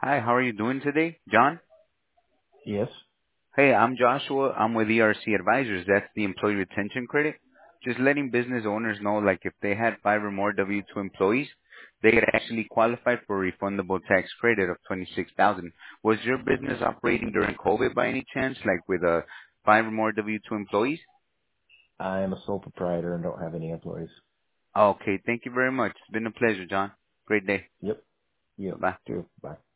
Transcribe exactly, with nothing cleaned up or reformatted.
Hi, how are you doing today, John? Yes, Hey, I'm Joshua. I'm with E R C Advisors. That's the employee retention credit. Just letting business owners know, like if they had five or more W two employees, they could actually qualify for a refundable tax credit of twenty-six thousand dollars. Was your business operating during COVID by any chance, like with uh, five or more W two employees? I am a sole proprietor and don't have any employees. Okay, thank you very much. It's been a pleasure, John. Great day. Yep, yep, Bye-bye. too. Bye.